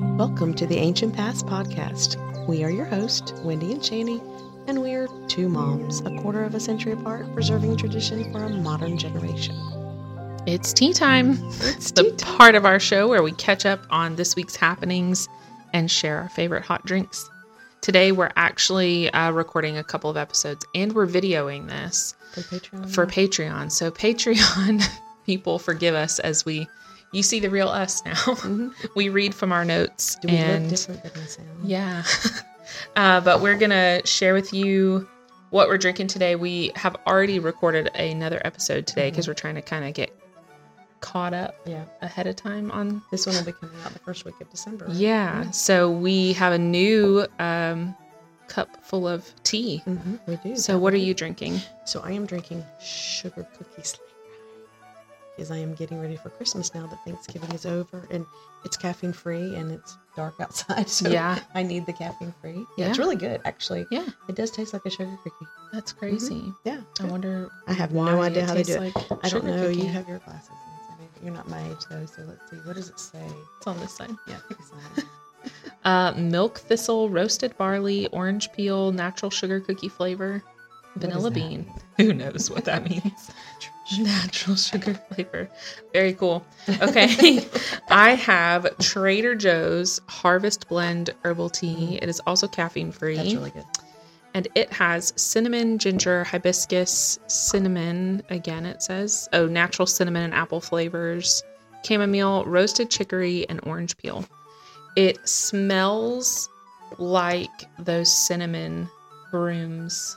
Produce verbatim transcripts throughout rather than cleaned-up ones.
Welcome to the Ancient Past Podcast. We are your hosts, Wendy and Shani, and we are two moms, a quarter of a century apart, preserving tradition for a modern generation. It's tea time. It's the tea time. part of our show where we catch up on this week's happenings and share our favorite hot drinks. Today, we're actually uh, recording a couple of episodes, and we're videoing this For Patreon. for Patreon. So Patreon people forgive us as we, you see the real us now. Mm-hmm. We read from our notes. Do we and look different than we sound? Yeah. uh, but we're going to share with you what we're drinking today. We have already recorded another episode today because mm-hmm. we're trying to kind of get caught up yeah. ahead of time on this one will be coming out the first week of December. Right? Yeah. Mm-hmm. So we have a new um, cup full of tea. Mm-hmm. We do. So what are you drinking? So I am drinking sugar cookies because I am getting ready for Christmas now that Thanksgiving is over and it's caffeine free and it's dark outside. So yeah. I need the caffeine free. Yeah, yeah. It's really good actually. Yeah. It does taste like a sugar cookie. That's crazy. Mm-hmm. Yeah. I wonder. I have no idea how they do it. Like I don't know. cookie. You have your glasses on. You're not my age though, so let's see. What does it say? It's on this side. Yeah, pick a side. uh, milk thistle, roasted barley, orange peel, natural sugar cookie flavor, vanilla bean. Who knows what that means? Natural sugar flavor. Very cool. Okay. I have Trader Joe's Harvest Blend Herbal Tea. It is also caffeine free. That's really good. And it has cinnamon, ginger, hibiscus, cinnamon, again it says. Oh, natural cinnamon and apple flavors, chamomile, roasted chicory, and orange peel. It smells like those cinnamon brooms.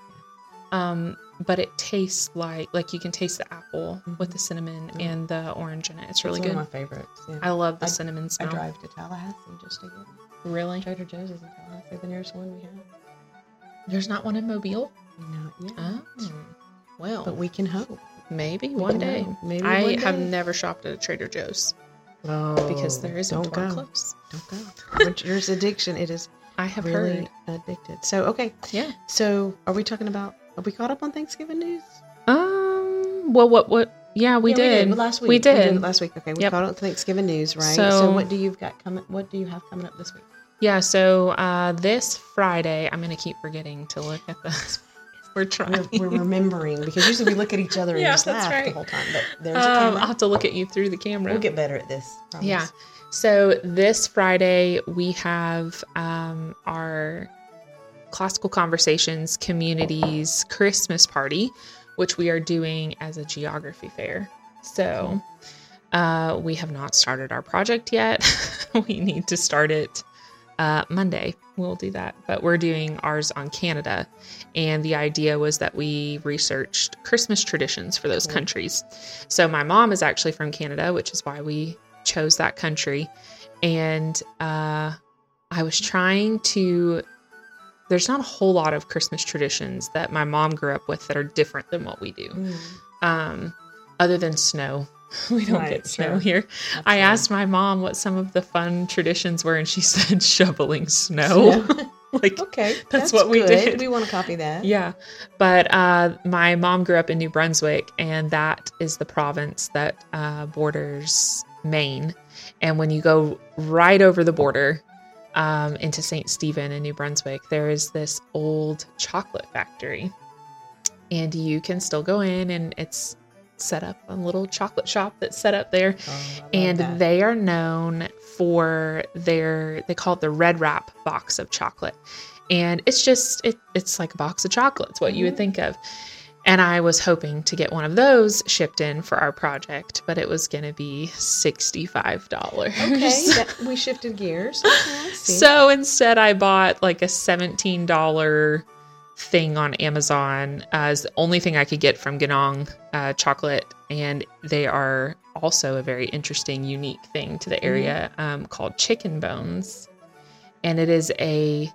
Um, but it tastes like, like you can taste the apple mm-hmm. with the cinnamon mm-hmm. and the orange in it. It's really it's good. One of my favorites. Yeah. I love the I, cinnamon smell. I drive to Tallahassee just to get it. Really? Trader Joe's is in Tallahassee, the nearest one we have. There's not one in Mobile? No, yeah. Oh, well. But we can hope. Maybe we one day. Hope. Maybe I one day. have never shopped at a Trader Joe's. Oh, because there isn't don't one go. close. Don't go. When there's addiction, it is I have really heard. addicted. So, okay. Yeah. So, are we talking about, are we caught up on Thanksgiving news? Um, well, what, what, yeah, we yeah, did. We did. Well, last week. We did. We did it last week. Okay. We yep. caught up on Thanksgiving news, right? So, so what do you've got coming, what do you have coming up this week? Yeah. So, uh, this Friday, I'm going to keep forgetting to look at the, we're trying. We're, we're remembering because usually we look at each other and yeah, just laugh right. the whole time. But there's a um, camera. I'll have to look at you through the camera. We'll get better at this. Promise. Yeah. So this Friday we have um, our Classical Conversations Communities Christmas party, which we are doing as a geography fair. So uh, we have not started our project yet. We need to start it uh, Monday. We'll do that. But we're doing ours on Canada. And the idea was that we researched Christmas traditions for those cool. countries. So my mom is actually from Canada, which is why we chose that country. And uh, I was trying to, there's not a whole lot of Christmas traditions that my mom grew up with that are different than what we do. Mm. Um, other than snow. We don't right, get snow sure. here. Absolutely. I asked my mom what some of the fun traditions were, and she said shoveling snow. Yeah. Like, okay, that's, that's what we good. did. We want to copy that. Yeah. But uh, my mom grew up in New Brunswick, and that is the province that uh, borders Maine. And when you go right over the border um, into Saint Stephen in New Brunswick, there is this old chocolate factory. And you can still go in, and it's set up a little chocolate shop that's set up there. Oh, and that. They are known for their, they call it the Red Wrap box of chocolate. And it's just, it, it's like a box of chocolates, what mm-hmm. you would think of. And I was hoping to get one of those shipped in for our project, but it was going to be sixty-five dollars. Okay, that, we shifted gears. Okay, so instead I bought like a seventeen dollars thing on Amazon as the only thing I could get from Ganong uh, chocolate. And they are also a very interesting, unique thing to the area mm-hmm. um, called chicken bones. And it is a,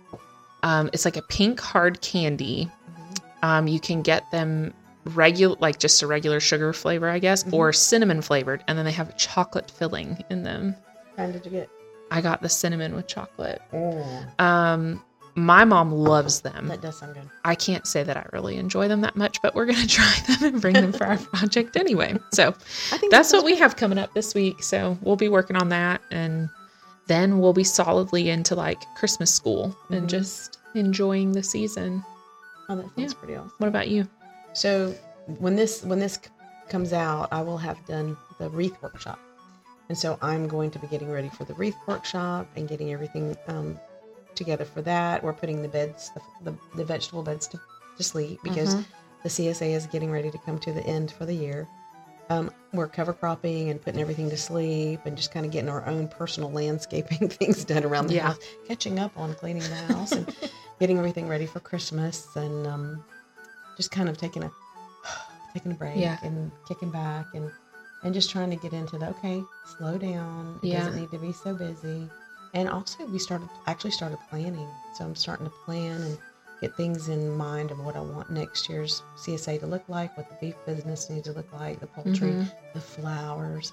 um, it's like a pink hard candy. Um, you can get them regular, like just a regular sugar flavor, I guess, mm-hmm. or cinnamon flavored. And then they have chocolate filling in them. What kind did you get? I got the cinnamon with chocolate. Oh. Um, my mom loves them. That does sound good. I can't say that I really enjoy them that much, but we're going to try them and bring them for our project anyway. So I think that's what we have coming up this week. So we'll be working on that and then we'll be solidly into like Christmas school mm-hmm. and just enjoying the season. Oh, that sounds yeah. pretty awesome. What about you? So when this when this comes out, I will have done the wreath workshop. And so I'm going to be getting ready for the wreath workshop and getting everything um, together for that. We're putting the beds, the, the, the vegetable beds to, to sleep because mm-hmm. the C S A is getting ready to come to the end for the year. Um, we're cover cropping and putting everything to sleep and just kind of getting our own personal landscaping things done around the yeah. house, catching up on cleaning the house and getting everything ready for Christmas and um, just kind of taking a taking a break yeah. and kicking back and and just trying to get into the, okay, slow down. It yeah. doesn't need to be so busy. And also we started, actually started planning. So I'm starting to plan and get things in mind of what I want next year's C S A to look like, what the beef business needs to look like, the poultry, mm-hmm. the flowers,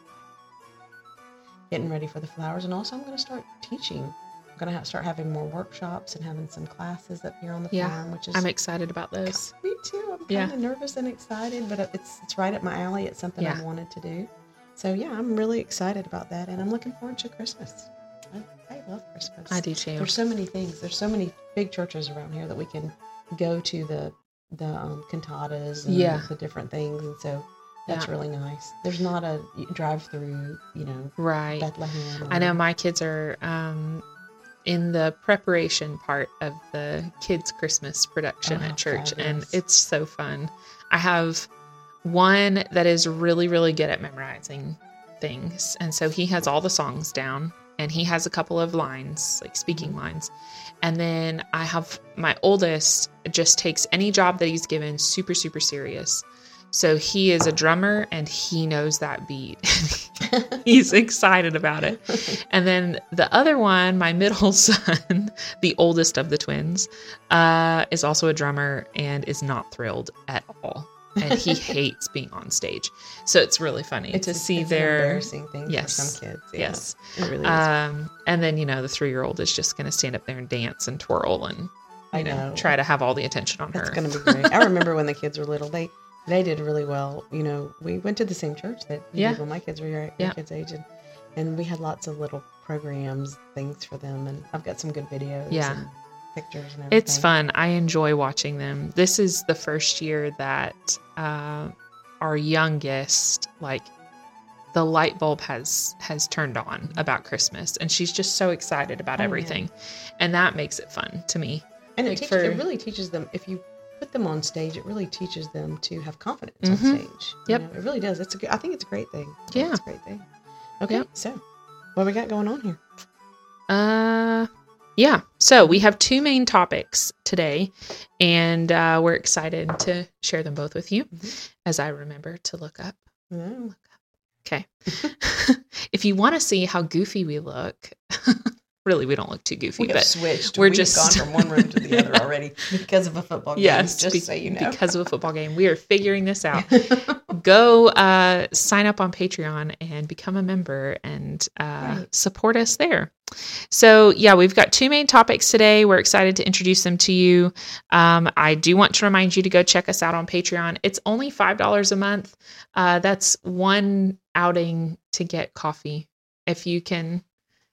getting ready for the flowers. And also I'm going to start teaching. I'm going to have, start having more workshops and having some classes up here on the yeah. farm, which is... I'm excited about those. Me too. I'm kind yeah. of nervous and excited, but it's it's right up my alley. It's something yeah. I wanted to do. So yeah, I'm really excited about that, and I'm looking forward to Christmas. I, I love Christmas. I do too. There's so many things. There's so many big churches around here that we can go to the the um, cantatas and yeah. the different things, and so that's yeah. really nice. There's not a drive-through, you know, right. Bethlehem. I know my kids are um, in the preparation part of the kids' Christmas production oh, at church, fabulous. And it's so fun. I have one that is really, really good at memorizing things, and so he has all the songs down, and he has a couple of lines, like speaking mm-hmm. lines. And then I have my oldest just takes any job that he's given super, super serious. So he is a drummer and he knows that beat. He's excited about it. And then the other one, my middle son, the oldest of the twins, uh, is also a drummer and is not thrilled at all. And he hates being on stage. So it's really funny it's, to see it's their... an embarrassing thing yes, for some kids. Yeah, yes. It really is. Um, and then, you know, the three-year-old is just going to stand up there and dance and twirl and, you I know, know. try to have all the attention on That's her. It's going to be great. I remember when the kids were little, they... They did really well. You know, we went to the same church that you yeah. did when my kids were your, your yeah. kids' age. And, and we had lots of little programs, things for them. And I've got some good videos yeah. and pictures and everything. It's fun. I enjoy watching them. This is the first year that uh, our youngest, like, the light bulb has has turned on about Christmas. And she's just so excited about oh, everything. Yeah. And that makes it fun to me. And like it, teaches, for, it really teaches them, if you put them on stage, it really teaches them to have confidence mm-hmm. on stage. Yep. You know, it really does. It's a good, I think it's a great thing. Yeah. It's a great thing. Okay. Yep. So what we got going on here? Uh, yeah. So we have two main topics today, and uh, we're excited to share them both with you mm-hmm. as I remember to look up. Mm. Look up. Okay. If you want to see how goofy we look, really, we don't look too goofy, we have but switched. we're We've just gone from one room to the other already because of a football game. Yes, just be- so you know. Because of a football game. We are figuring this out. Go uh, sign up on Patreon and become a member and uh, right. support us there. So, yeah, we've got two main topics today. We're excited to introduce them to you. Um, I do want to remind you to go check us out on Patreon. It's only five dollars a month. Uh, that's one outing to get coffee. If you can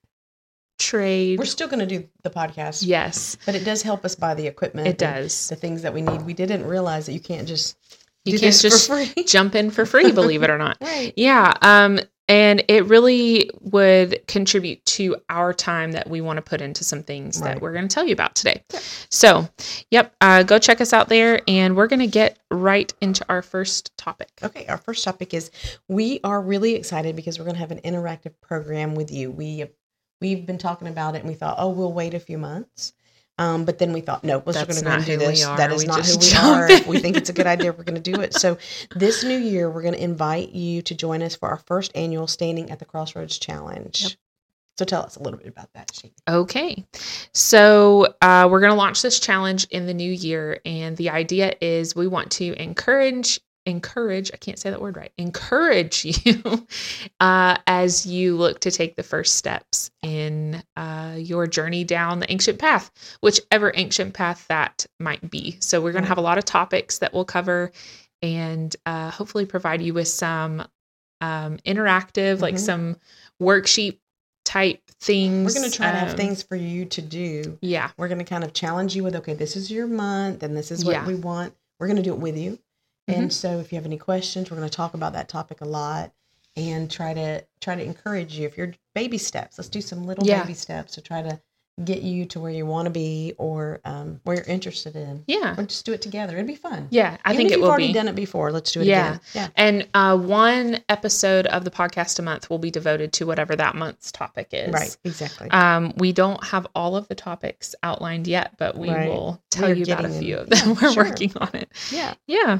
trade. We're still going to do the podcast. Yes. But it does help us buy the equipment. It does. The things that we need. We didn't realize that you can't just you do can't this just for free. jump in for free, believe it or not. Right. Yeah. Um, and it really would contribute to our time that we want to put into some things right. that we're going to tell you about today. Yeah. So, yep, uh, go check us out there, and we're going to get right into our first topic. Okay, our first topic is we are really excited because we're going to have an interactive program with you. We, we've been talking about it, and we thought, oh, we'll wait a few months. Um, but then we thought, no, we're going to go and do this. That is we not who we are. If we think it's a good idea, we're going to do it. So this new year, we're going to invite you to join us for our first annual Standing at the Crossroads Challenge. Yep. So tell us a little bit about that, Shane. Okay. So uh, we're going to launch this challenge in the new year. And the idea is we want to encourage encourage, I can't say that word right, encourage you uh, as you look to take the first steps in uh, your journey down the ancient path, whichever ancient path that might be. So we're going to have a lot of topics that we'll cover and uh, hopefully provide you with some um, interactive, mm-hmm. like some worksheet type things. We're going to try to have um, things for you to do. Yeah. We're going to kind of challenge you with, okay, this is your month and this is what Yeah. we want. We're going to do it with you. Mm-hmm. And so if you have any questions, we're going to talk about that topic a lot and try to try to encourage you. If you're baby steps, let's do some little Yeah. baby steps to try to get you to where you want to be or um, where you're interested in. Yeah. Or just do it together. It'd be fun. Yeah. I Even think if it you've will already be. done it before, let's do it Yeah. again. Yeah. And uh, one episode of the podcast a month will be devoted to whatever that month's topic is. Right. Exactly. Um, we don't have all of the topics outlined yet, but we Right. will tell We're you about a getting few them. of them. Yeah, We're sure. working on it. yeah. Yeah.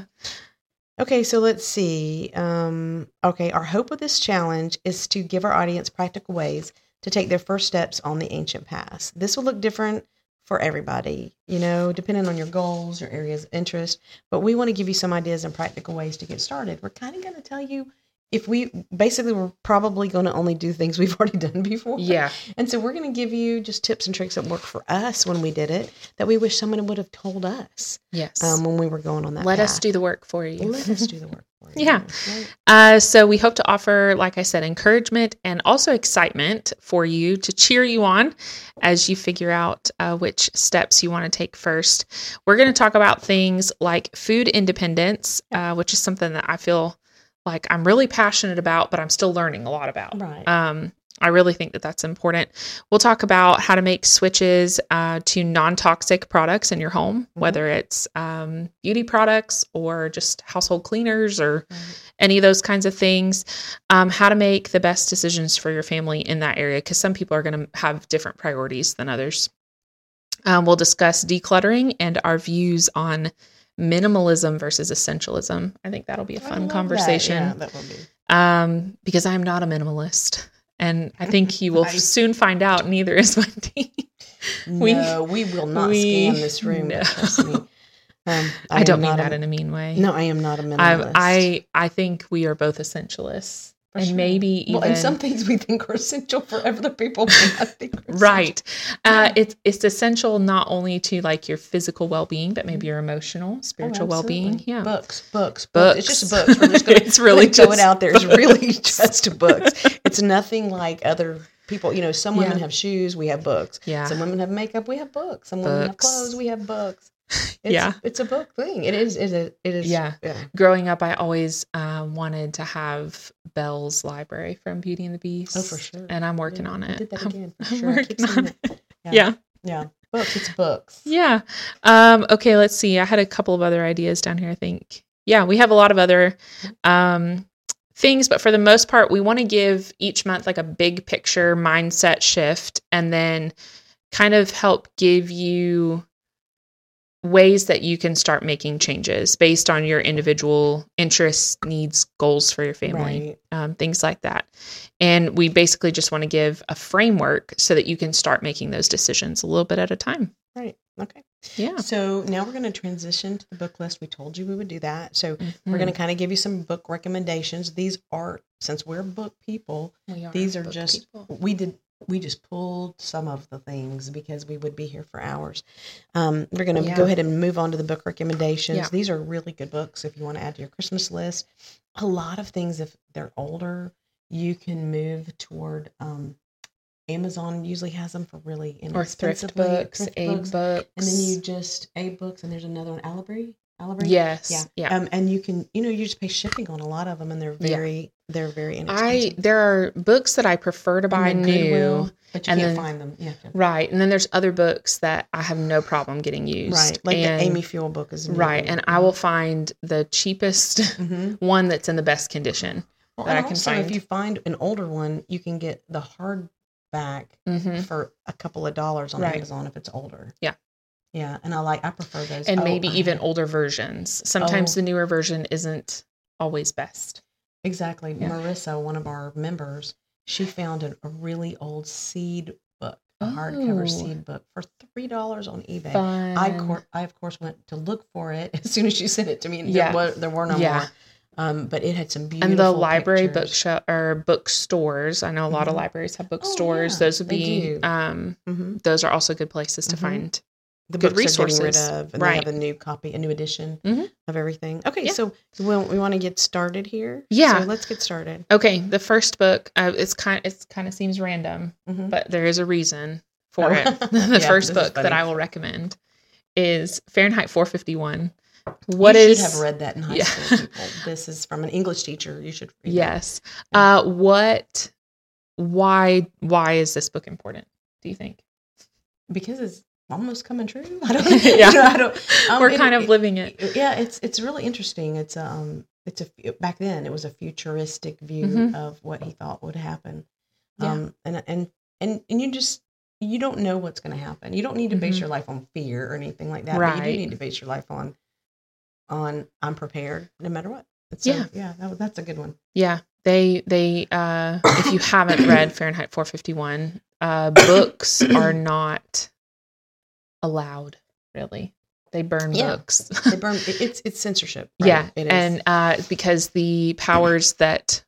Okay, so let's see. Um, okay, our hope with this challenge is to give our audience practical ways to take their first steps on the ancient past. This will look different for everybody, you know, depending on your goals, your areas of interest. But we want to give you some ideas and practical ways to get started. We're kind of going to tell you if we basically we're probably going to only do things we've already done before. Yeah. And so we're going to give you just tips and tricks that worked for us when we did it that we wish someone would have told us Yes. um, when we were going on that Let path. us do the work for you. Let us do the work for you. Yeah. Right? Uh, so we hope to offer, like I said, encouragement and also excitement for you to cheer you on as you figure out uh, which steps you want to take first. We're going to talk about things like food independence, uh, which is something that I feel like I'm really passionate about, but I'm still learning a lot about. Right. Um, I really think that that's important. We'll talk about how to make switches uh, to non-toxic products in your home, Mm-hmm. whether it's um, beauty products or just household cleaners or Right. any of those kinds of things. Um, how to make the best decisions for your family in that area, because some people are going to have different priorities than others. Um, we'll discuss decluttering and our views on minimalism versus essentialism. I think that'll be a I fun love conversation. That. Yeah, that will be. Um, because I'm not a minimalist. And I think you will Nice. soon find out neither is my team. We- No, we will not we- scan this room. no. Trust me. Um, I, am don't mean not that a, in a mean way. No, I am not a I, minimalist. I I think we are both essentialists. For and sure. maybe even well, and some things we think are essential for other people may not think are essential. right. Uh, Yeah. it's it's essential not only to like your physical well being, but maybe your emotional, Oh, spiritual well being. absolutely. Yeah. Books, books, books. Books. It's just books. We're just gonna It's really throw just it out there. It's really books. just books. It's nothing like other people. You know, some women Yeah. have shoes. We have books. Yeah. Some women have makeup. We have books. Some women have Books. clothes. We have books. It's, Yeah. it's a book thing. It is. It is. It is. Yeah. Yeah. Growing up, I always uh, wanted to have Belle's library from Beauty and the Beast. Oh, for sure. And I'm working Yeah, on I it. did that I'm- again. For I'm sure. I working keep on seeing it. it. Yeah. Yeah. Books. It's books. Yeah. Um, okay, let's see. I had a couple of other ideas down here, I think. Yeah, we have a lot of other um, things, but for the most part, we want to give each month like a big picture mindset shift and then kind of help give you ways that you can start making changes based on your individual interests, needs, goals for your family, Right. um, things like that. And we basically just want to give a framework so that you can start making those decisions a little bit at a time. Right. Okay. Yeah. So now we're going to transition to the book list. We told you we would do that. So we're Mhm. going to kind of give you some book recommendations. These are, since we're book people, We are these are book just, people. we did, we just pulled some of the things because we would be here for hours. Um, we're going to Yeah. go ahead and move on to the book recommendations. Yeah. These are really good books if you want to add to your Christmas list. A lot of things, if they're older, you can move toward, um, Amazon usually has them for really Or thrift inexpensively. books, thrift aid books. books. And then you just Abe books, and there's another one, Alibri. Alibri. Yes. Yeah. Yeah. Um, and you can, you know, you just pay shipping on a lot of them, and they're Yeah. very, they're very I inexpensive. there are books that I prefer to buy And then new. Goodwill, but you and can't then- find them. Yeah. Right. And then there's other books that I have no problem getting used. Right. Like and, the Amy Fuel book is new. Right. And I will find the cheapest Mm-hmm. one that's in the best condition. Well, that and I can also, find. if you find an older one, you can get the hardback Mm-hmm. for a couple of dollars on Right. Amazon if it's older. Yeah. Yeah, and I like, I prefer those. And Oh, maybe I- even older versions. Sometimes Oh. the newer version isn't always best. Exactly. Yeah. Marissa, one of our members, she found an, a really old seed book, a hardcover Oh. seed book for three dollars on eBay. Fun. I, cor- I, of course, went to look for it as soon as she sent it to me. And Yeah. there, were, there were no Yeah. more. Um, but it had some beautiful And the library pictures. bookshop or bookstores. I know a lot of Mhm. libraries have Oh, bookstores. yeah, those would they be do. um Mhm. those are also good places to Mhm. find the good books resources. are getting rid of, and Right. they have a new copy, a new edition Mhm. of everything. Okay, Yeah. so we, we want to get started here. Yeah. So let's get started. Okay, the first book, uh, it's kind it's kind of seems random, Mhm. but there is a reason for Oh. it. The Yeah, this first is book that funny. I will recommend is Fahrenheit four fifty-one. What you is should have read that in high Yeah. school, people. This is from an English teacher. You should read Yes. Uh, what? Why? Why is this book important? Do you think? that. Because it's almost coming true. I don't Yeah. you know, I don't, um, We're it- kind of it- living it. Yeah, it's it's really interesting. It's um it's a back then it was a futuristic view Mhm. of what he thought would happen. Yeah. Um and and and and you just you don't know what's going to happen. You don't need to base Mhm. your life on fear or anything like that. But you do Right. need to base your life on on I'm prepared no matter what. So, Yeah. yeah, that, that's a good one. Yeah, they they. Uh, if you haven't read Fahrenheit four fifty-one, uh, books are not allowed. Really, they burn Yeah. books. They burn. It, it's it's censorship. Right? Yeah, it is. and uh, because the powers that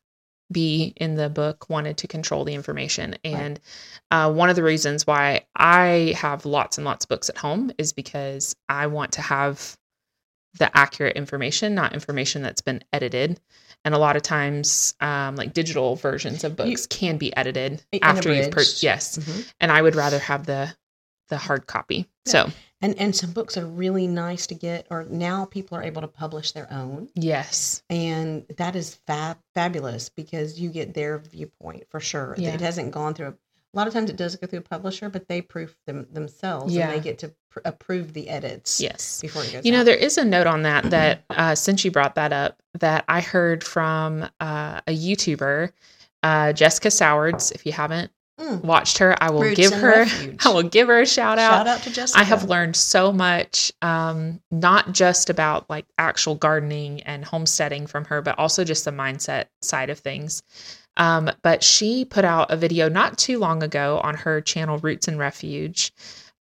be in the book wanted to control the information, and uh, one of the reasons why I have lots and lots of books at home is because I want to have the accurate information, not information that's been edited. And a lot of times, um, like digital versions of books You- can be edited And after you've abridged. purchased. Yes, Mhm. and I would rather have the the hard copy. Yeah. So And and some books are really nice to get. Or now people are able to publish their own. yes, And that is fab fabulous because you get their viewpoint for sure. Yeah. It hasn't gone through a, a lot of times it does go through a publisher, but they proof them themselves Yeah. and they get to pr- approve the edits yes. before it goes You know, out. there is a note on that that uh, since you brought that up, that I heard from uh, a YouTuber, uh, Jessica Sowards. If you haven't Mm. watched her, I will Roots give and her. Refuge. I will give her a shout out. Shout out to Jessica. I have learned so much, um, not just about like actual gardening and homesteading from her, but also just the mindset side of things. Um, but she put out a video not too long ago on her channel, Roots and Refuge,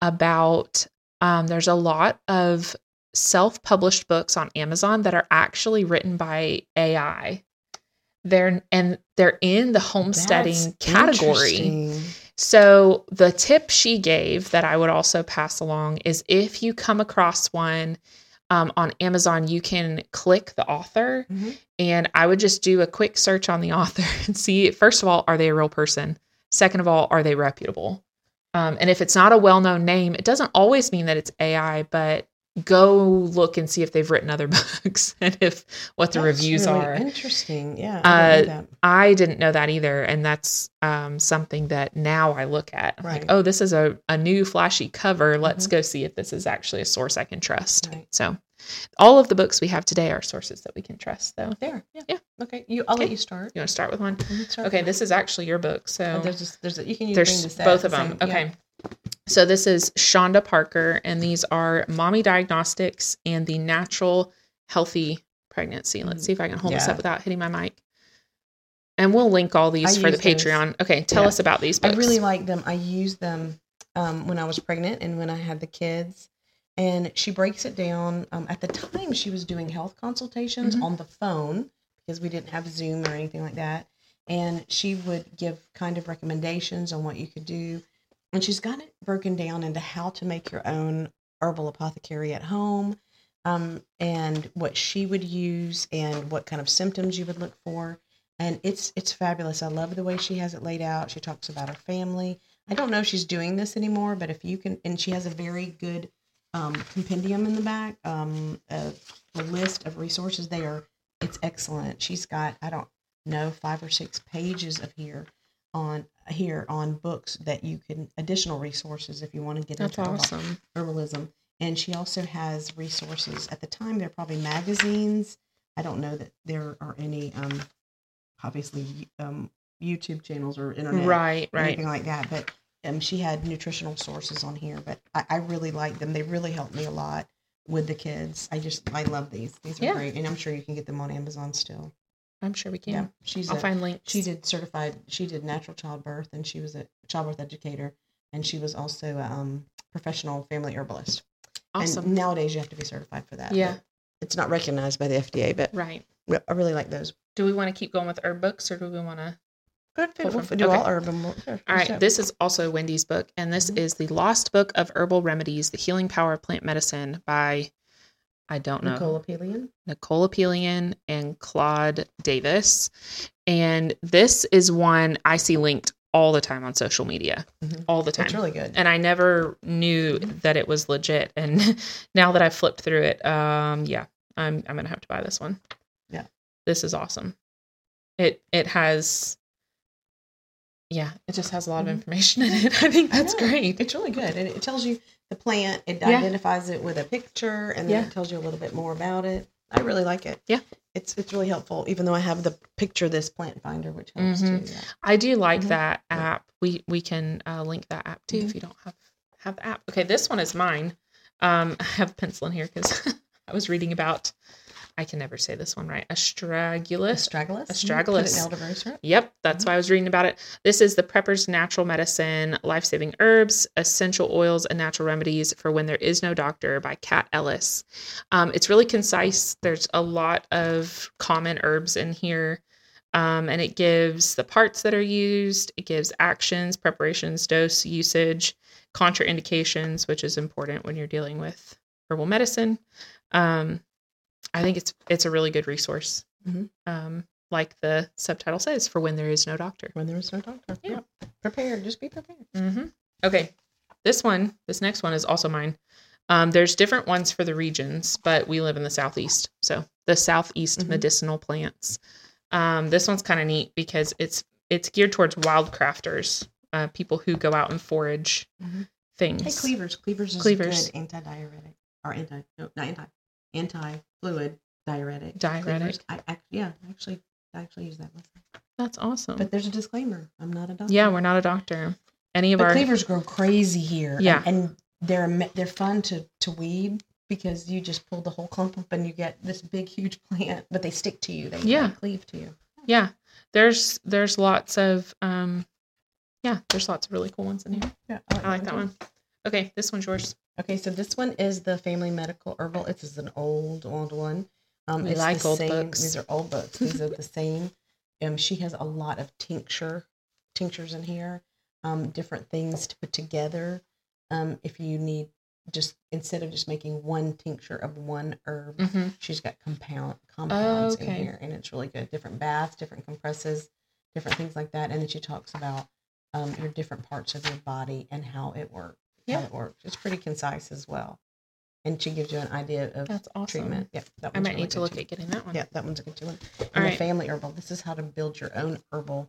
about um, there's a lot of self-published books on Amazon that are actually written by A I. They're and they're in the homesteading That's category. interesting. So the tip she gave that I would also pass along is if you come across one um, on Amazon, you can click the author, Mhm. and I would just do a quick search on the author and see, first of all, are they a real person? Second of all, are they reputable? Um, and if it's not a well-known name, it doesn't always mean that it's A I, but go look and see if they've written other books and if what the That's reviews really are. interesting. Yeah, I didn't know that. I didn't know that either. And that's um, something that now I look at. I'm Right. Like, oh, this is a, a new flashy cover. Let's Mhm. go see if this is actually a source I can trust. Right. So all of the books we have today are sources that we can trust, though. There. Yeah. Yeah. Okay. You. I'll let Okay. you start. You want to start with one? Mhm, start Okay, with- this is actually your book. So Uh, there's a, there's a, you can use there's bring this both at of the them. same- yeah. Okay. So this is Shonda Parker, and these are Mommy Diagnostics and the Natural Healthy Pregnancy. Let's see if I can hold this Yeah. up without hitting my mic. And we'll link all these I for the use those. Patreon. Okay, tell Yeah. us about these books. I really like them. I used them um, when I was pregnant and when I had the kids. And she breaks it down. Um, at the time, she was doing health consultations Mhm. on the phone because we didn't have Zoom or anything like that. And she would give kind of recommendations on what you could do. And she's got it broken down into how to make your own herbal apothecary at home, um, and what she would use and what kind of symptoms you would look for. And it's it's fabulous. I love the way she has it laid out. She talks about her family. I don't know if she's doing this anymore, but if you can, and she has a very good um, compendium in the back, um, a, a list of resources. They are, it's excellent. She's got, I don't know, five or six pages of here on here on books that you can, additional resources if you want to get That's into herbal- awesome. herbalism. And she also has resources. At the time, they're probably magazines. I don't know that there are any, um, obviously, um, YouTube channels or internet Right, or right. anything like that. But um, she had nutritional sources on here. But I, I really like them. They really helped me a lot with the kids. I just, I love these. These are Yeah. great. And I'm sure you can get them on Amazon still. I'm sure we can. Yeah. She's I'll a, find links. she did certified, she did natural childbirth, and she was a childbirth educator. And she was also a um, professional family herbalist. Awesome. And nowadays you have to be certified for that. Yeah. but It's not recognized by the F D A, but Right. I really like those. Do we want to keep going with herb books, or do we want to Good. Pull We'll from- do all okay. herb. And we'll, sure, All right, sure. this is also Wendy's book, and this Mhm. is The Lost Book of Herbal Remedies, The Healing Power of Plant Medicine by, I don't know, Nicole Apelian. Nicole Apelian and Claude Davis. And this is one I see linked all the time on social media, Mhm. all the time. It's really good. And I never knew that it was legit. And now that I've flipped through it, um, yeah, I'm I'm gonna have to buy this one. Yeah, this is awesome. It it has, yeah, it just has a lot Mhm. of information in it. I think I that's know. great. It's really good. And it tells you the plant, it Yeah. identifies it with a picture, and then Yeah. it tells you a little bit more about it. I really like it. Yeah. It's it's really helpful, even though I have the picture of this plant finder, which helps Mhm. too. Yeah. I do like Mhm. that Yeah. app. We we can uh, link that app too if Mhm. you don't have have the app. Okay, this one is mine. Um, I have a pencil in here because I was reading about. I can never say this one right. Astragalus. Astragalus. Astragalus. Put it in elderberry syrup. Yep, that's Mhm. why I was reading about it. This is the Prepper's Natural Medicine, Life-Saving Herbs, Essential Oils, and Natural Remedies for When There Is No Doctor by Kat Ellis. Um, it's really concise. There's a lot of common herbs in here, um, and it gives the parts that are used. It gives actions, preparations, dose, usage, contraindications, which is important when you're dealing with herbal medicine. Um, I think it's it's a really good resource. Mhm. Um, like the subtitle says, for when there is no doctor. When there is no doctor. Yeah. Yeah. Prepared. Just be prepared. Mm-hmm. Okay. This one, this next one is also mine. Um, there's different ones for the regions, but we live in the Southeast. So the Southeast Mhm. medicinal plants. Um, this one's kind of neat because it's it's geared towards wild crafters, uh, people who go out and forage Mhm. things. Hey, cleavers. Cleavers is Cleavers. a good anti-diuretic. Or anti, no, not anti, anti-fluid diuretic. Diuretic. Cleavers, I, I, yeah, actually, I actually use that myself. That's awesome. But there's a disclaimer. I'm not a doctor. yeah, we're not a doctor. Any of But our cleavers grow crazy here. and- Yeah. And, they're ama- they're fun to, to weed because you just pull the whole clump up and you get this big, huge plant, but they stick to you. They Yeah. like, cleave to you. yeah, there's there's lots of um, yeah, there's lots of really cool ones in here. Yeah, I like that too. one. Okay, this one's yours. Okay, so this one is the Family Medical Herbal. It is an old, old one. Um, We it's like the old same, books. These are old books. These are the same. Um, she has a lot of tincture, tinctures in here, um, different things to put together. Um, if you need just instead of just making one tincture of one herb, Mm-hmm. she's got compound compounds okay. in here, and it's really good. Different baths, different compresses, different things like that. And then she talks about um, your different parts of your body and how it works. Yeah. How it works. It's pretty concise as well, and she gives you an idea of That's awesome. treatment. Yeah, that I one's might really need to good look too. at getting that one. Yeah, that one's a good too one. All And the right. Family Herbal. This is how to build your own herbal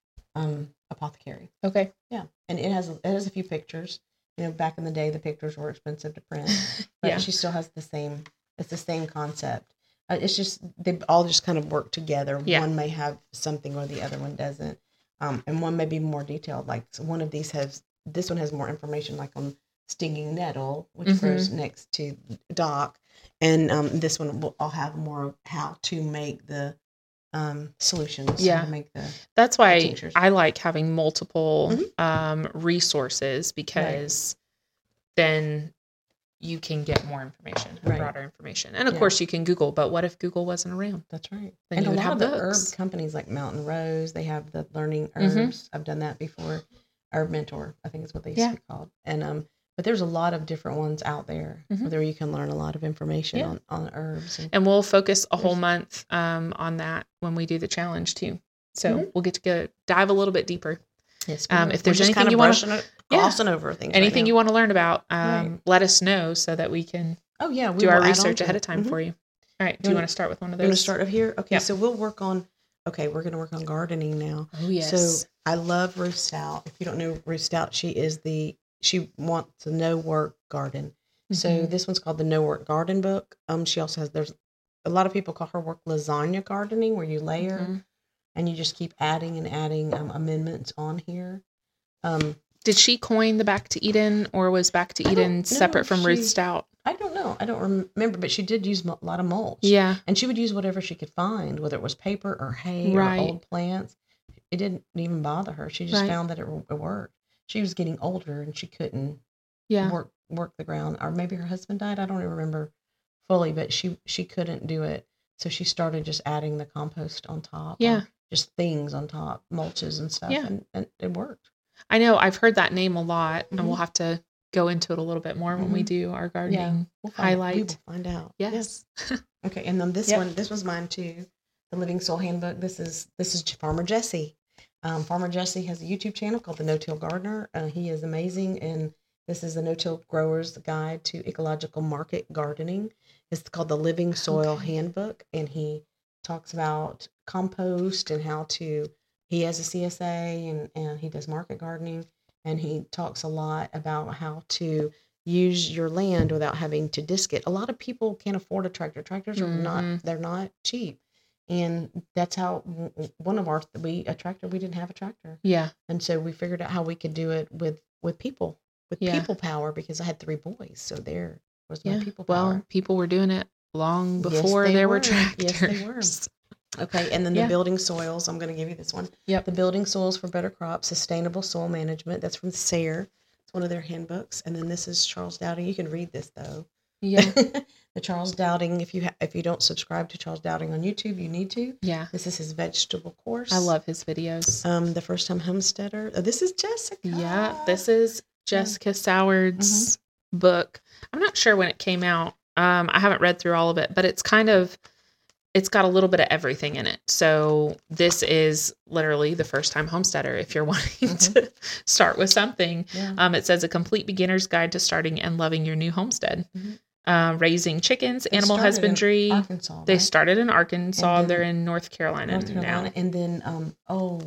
um, apothecary. Okay. Yeah, and it has it has a few pictures. You know, back in the day, the pictures were expensive to print, but Yeah. she still has the same. It's the same concept. Uh, it's just they all just kind of work together. Yeah. One may have something or the other one doesn't, um, and one may be more detailed. Like one of these has this one has more information, like on stinging nettle, which Mhm. grows next to dock, and um, this one will I'll have more of how to make the um, solutions. Yeah. how to make the That's why tinctures. I like having multiple Mhm. um, resources because then you can get more information, Right. broader information. And of Yeah. course, you can Google, but what if Google wasn't around? That's right. Then and you a would lot have of the books. herb companies like Mountain Rose, they have the learning Mhm. herbs. I've done that before. Herb Mentor, I think is what they used Yeah. to be called. And um, but there's a lot of different ones out there Mhm. where you can learn a lot of information Yeah. on, on herbs. And, And we'll focus a whole There's- month um, on that when we do the challenge too. So Mhm. we'll get to go dive a little bit deeper. yes, um, we if will. there's We're just anything kind of you wanna- brushing it, Yeah. glossing over things. Anything right you now. want to learn about, um, Right. let us know so that we can Oh yeah, we do our will add on research to ahead it. of time Mhm. for you. All right. Do You you wanna- want to start with one of We're going to those? start up here. Okay, Yep. so we'll work on. Okay, we're going to work on gardening now. Oh, yes. So I love Ruth Stout. If you don't know Ruth Stout, she is the she wants a no work garden. So Mhm. this one's called the No Work Garden book. Um, she also has there's a lot of people call her work lasagna gardening, where you layer Mhm. and you just keep adding and adding um, amendments on here. Um, Did she coin the Back to Eden, or was Back to I don't Eden know separate if from she- Ruth Stout? I don't know. I don't rem- remember, but she did use a lot of mulch. Yeah. And she would use whatever she could find, whether it was paper or hay Right. or old plants. It didn't even bother her. She just Right. found that it, it worked. She was getting older and she couldn't Yeah. work work the ground, or maybe her husband died. I don't even remember fully, but she she couldn't do it, so she started just adding the compost on top. Yeah. or just things on top, mulches and stuff, Yeah. and, and it worked. I know I've heard that name a lot, Mhm. and we'll have to go into it a little bit more when we Mhm. do our gardening we'll find highlight. Out. We will find out. Yes. Okay, and then this Yep. one, this was mine too. The Living Soil Handbook. This is this is Farmer Jesse. Um, Farmer Jesse has a YouTube channel called The No-Till Gardener. Uh, he is amazing, and this is the No-Till Grower's Guide to Ecological Market Gardening. It's called the Living Soil Okay. Handbook, and he talks about compost and how to. He has a C S A, and and he does market gardening, and he talks a lot about how to use your land without having to disc it. A lot of people can't afford a tractor. Tractors are Mhm. not, they're not cheap. And that's how one of our, we, a tractor, we didn't have a tractor. Yeah. And so we figured out how we could do it with, with people, with Yeah. people power, because I had three boys. So there was my Yeah. people power. Well, people were doing it long Yes, before they there were were. tractors. Yes, they were. Okay, and then the Yeah. building soils, I'm going to give you this one. Yep. The building soils for better crops, sustainable soil management. That's from S A R E. It's one of their handbooks. And then this is Charles Dowding. You can read this though. Yeah. The Charles Dowding. If you ha- if you don't subscribe to Charles Dowding on YouTube, you need to. Yeah. This is his vegetable course. I love his videos. Um, the first time homesteader. Oh, this is Jessica. Yeah. This is Jessica Soward's Mm-hmm. book. I'm not sure when it came out. Um, I haven't read through all of it, but it's kind of, it's got a little bit of everything in it. So this is literally the first time homesteader. If you're wanting Mhm. to start with something, Yeah. um, it says a complete beginner's guide to starting and loving your new homestead. Mhm. Um, raising chickens, They animal started in husbandry. Arkansas. They right? started in Arkansas. And then They're in North Carolina, North Carolina, now. and then um oh,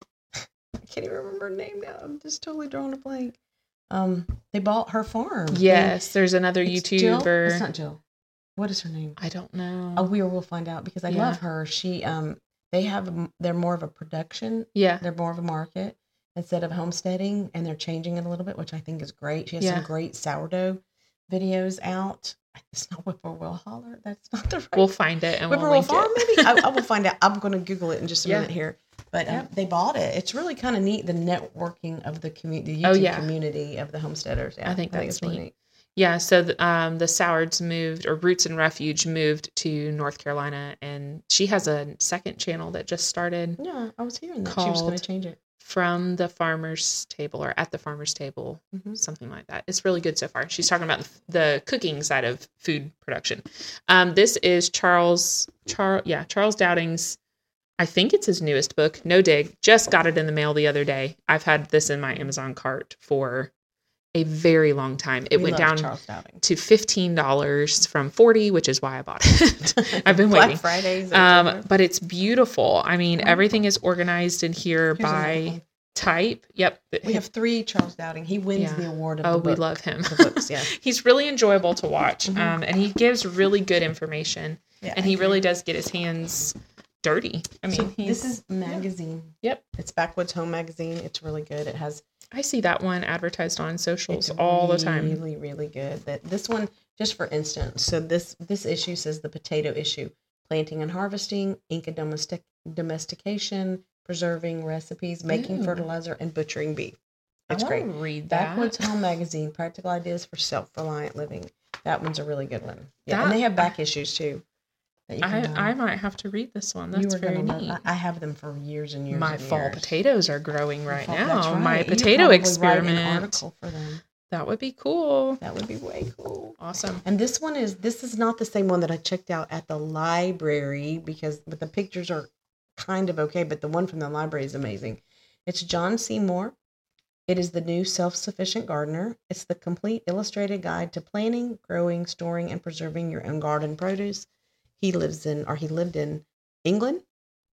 I can't even remember her name now. I'm just totally drawing a blank. Um, they bought her farm. Yes, there's another They- it's Jill? YouTuber. It's not Jill. What is her name? I don't know. Oh, we will find out because I Yeah. love her. She um, they have a- they're more of a production. yeah. They're more of a market instead of homesteading, and they're changing it a little bit, which I think is great. She has Yeah. some great sourdough videos out. It's not Whippoorwill Holler. That's not the right. We'll find it and we'll Whippoorwill link Farm, it. maybe. I, I will find out. I'm going to Google it in just a Yeah. minute here. But um, Yep. they bought it. It's really kind of neat, the networking of the community, the Oh, YouTube yeah. community of the homesteaders. Yeah, I think that's it's really neat. Yeah, so the, um, the Sowards moved, or Roots and Refuge moved to North Carolina, and she has a second channel that just started Yeah, I was hearing that. She was going Called- to change it. from the farmer's table or at the farmer's table, Mhm. something like that. It's really good so far. She's talking about the, the cooking side of food production. Um, this is Charles, Charles, yeah, Charles Dowding's, I think it's his newest book, No Dig. Just got it in the mail the other day. I've had this in my Amazon cart for a very long time. It We went love down Charles Dowding. to fifteen dollars from forty, which is why I bought it. I've been Black waiting. Fridays. Um, but it's beautiful. I mean, Mhm. everything is organized in here Here's another by one. type. Yep. We have three Charles Dowding. He wins Yeah. the award of Oh, the we book. love him. The books, yeah. He's really enjoyable to watch. Mhm. Um, and he gives really good information. Yeah, And he really does get his hands dirty. I mean, So he's, this is magazine. Yep. It's Backwoods Home Magazine. It's really good. It has I see that one advertised on socials it's all the time. Really, really good. That this one, just for instance, so this this issue says the potato issue: planting and harvesting, Inca domestic domestication, preserving recipes, making Ooh. fertilizer, and butchering beef. It's I great. wanna read that. Backwoods Home Magazine: Practical Ideas for Self-Reliant Living. That one's a really good one. Yeah, That- and they have back issues too. that you can buy. I, I might have to read this one. You That's are very gonna love- neat. I I have them for years and years. My and fall years. potatoes are growing right Fall- now. that's right. My You could potato probably write an experiment. article for them. That would be cool. That would be way cool. Awesome. And this one is this is not the same one that I checked out at the library because but the pictures are kind of okay, but the one from the library is amazing. It's John Seymour. It is the new self-sufficient gardener. It's the complete illustrated guide to planting, growing, storing, and preserving your own garden produce. He lives in or he lived in England,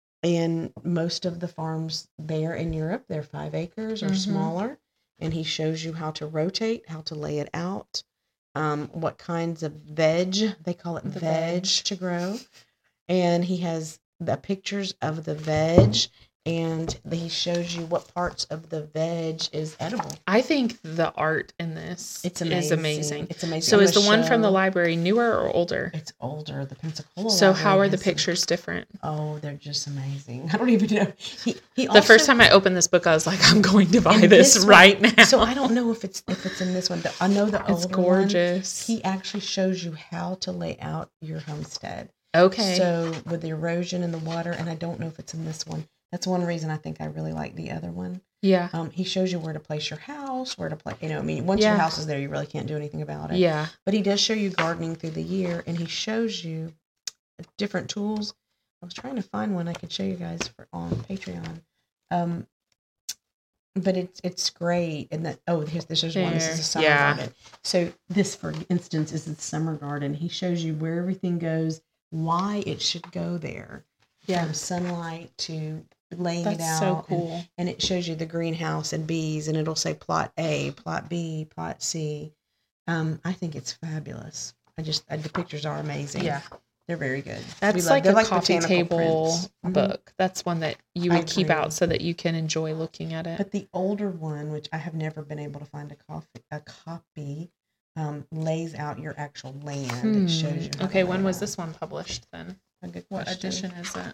and most of the farms there in Europe, they're five acres or Mhm. smaller. And he shows you how to rotate, how to lay it out, um, what kinds of veg, they call it The veg, veg. to grow. And he has the pictures of the veg, and he shows you what parts of the veg is edible. I think the art in this It's is amazing. amazing. It's amazing. So I'm is the gonna one from the show- library newer or older? It's older. The Pensacola. So how Library are the has some- pictures different? Oh, they're just amazing. I don't even know. He, he The first time I opened this book, I was like, I'm going to buy And this, this one- right now. So I don't know if it's if it's in this one. The- I know the older It's one, gorgeous. he actually shows you how to lay out your homestead. Okay. So with the erosion and the water, and I don't know if it's in this one. That's one reason I think I really like the other one. Yeah. Um, he shows you where to place your house, where to place, you know, I mean, once Yeah. your house is there, you really can't do anything about it. Yeah. But he does show you gardening through the year, and he shows you different tools. I was trying to find one I could show you guys for on Patreon. Um, but it's it's great. And that oh, here's this is one. This is a summer Yeah. garden. So this, for instance, is the summer garden. He shows you where everything goes, why it should go there, Yeah. from sunlight to laying That's it out. so and- cool. And it shows you the greenhouse and bees, and it'll say plot A, plot B, plot C. Um, I think it's fabulous. I just I, the pictures are amazing. Yeah. They're very good. We That's love- like they're a coffee botanical table prints. Mhm. book. That's one that you I would keep agree. out so that you can enjoy looking at it. But the older one, which I have never been able to find a coffee a copy, um, lays out your actual land. It shows you. Hmm. how Okay, to when lay was out. this one published then? A good What question. edition is it?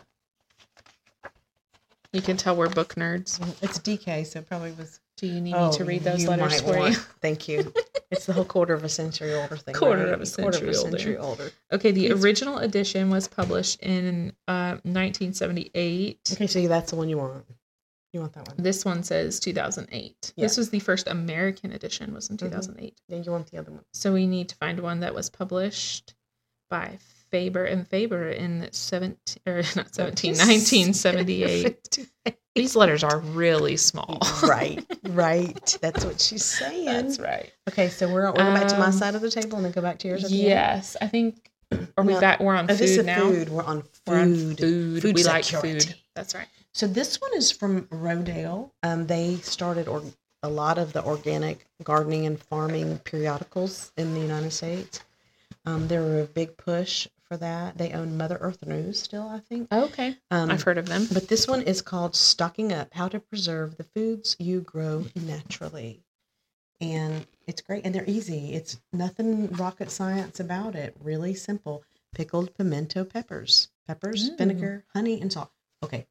You can tell we're book nerds. It's D K, so it probably was. Do you need Oh, me to read those you letters might for want- you? Thank you. It's the whole quarter of a century older thing. Quarter right? of a century older. century older. Okay, the It's- original edition was published in uh, nineteen seventy-eight. Okay, so that's the one you want. You want that one. This one says two thousand eight. Yeah. This was the first American edition, was in Mhm. two thousand eight. Then you want the other one. So we need to find one that was published by Faber and Faber in seventeen or not seventeen, nineteen seventy-eight. These letters are really small. right, right. That's what she's saying. That's right. Okay, so we're we're going back to my Um, side of the table and then go back to yours. At the end? Yes, I think. Are we No. back? We're on Oh, this is food now. food. We're on food. We're on food. Food we like security. food. That's right. So this one is from Rodale. Um, they started or a lot of the organic gardening and farming periodicals in the United States. Um, they were a big push for that. They own Mother Earth News still, I think. Okay, Um, I've heard of them. But this one is called Stocking Up: How to Preserve the Foods You Grow Naturally. And it's great. And they're easy. It's nothing rocket science about it. Really simple. Pickled pimento peppers. Peppers, Mm. vinegar, honey, and salt. Okay.